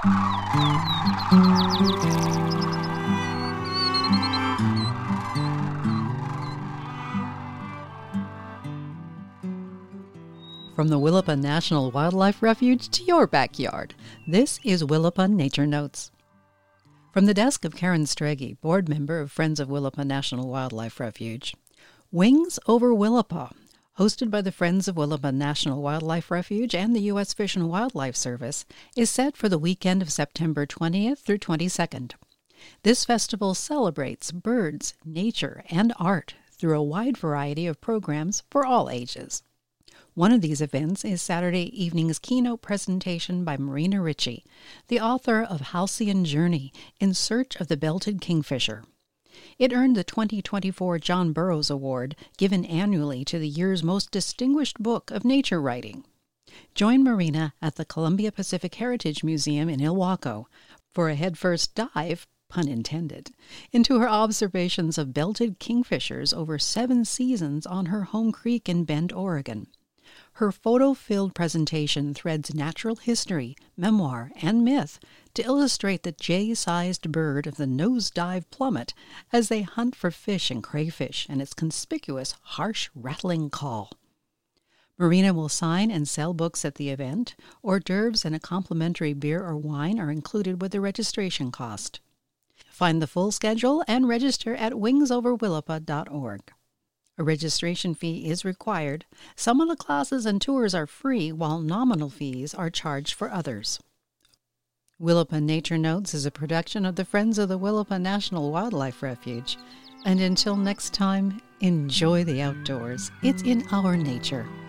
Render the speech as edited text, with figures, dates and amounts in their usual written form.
From the Willapa National Wildlife Refuge to your backyard, this is Willapa Nature Notes. From the desk of Karen Strege, board member of Friends of Willapa National Wildlife Refuge, Wings Over Willapa, hosted by the Friends of Willapa National Wildlife Refuge and the U.S. Fish and Wildlife Service, is set for the weekend of September 20th through 22nd. This festival celebrates birds, nature, and art through a wide variety of programs for all ages. One of these events is Saturday evening's keynote presentation by Marina Ritchie, the author of Halcyon Journey, In Search of the Belted Kingfisher. It earned the 2024 John Burroughs Award, given annually to the year's most distinguished book of nature writing. Join Marina at the Columbia Pacific Heritage Museum in Ilwaco for a headfirst dive, pun intended, into her observations of belted kingfishers over 7 seasons on her home creek in Bend, Oregon. Her photo-filled presentation threads natural history, memoir, and myth to illustrate the jay-sized bird of the nosedive plummet as they hunt for fish and crayfish and its conspicuous, harsh, rattling call. Marina will sign and sell books at the event. Hors d'oeuvres and a complimentary beer or wine are included with the registration cost. Find the full schedule and register at wingsoverwillapa.org. A registration fee is required. Some of the classes and tours are free, while nominal fees are charged for others. Willapa Nature Notes is a production of the Friends of the Willapa National Wildlife Refuge. And until next time, enjoy the outdoors. It's in our nature.